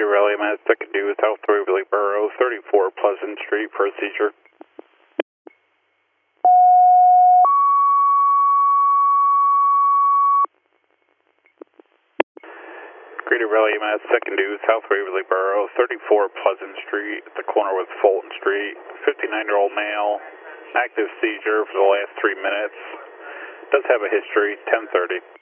Rally, I'm at second due, South Waverly Borough, 34 Pleasant Street, procedure. Greater Rally, I'm at second due, South Waverly Borough, 34 Pleasant Street, at the corner with Fulton Street. 59-year-old male, active seizure for the last 3 minutes. Does have a history, 10:30.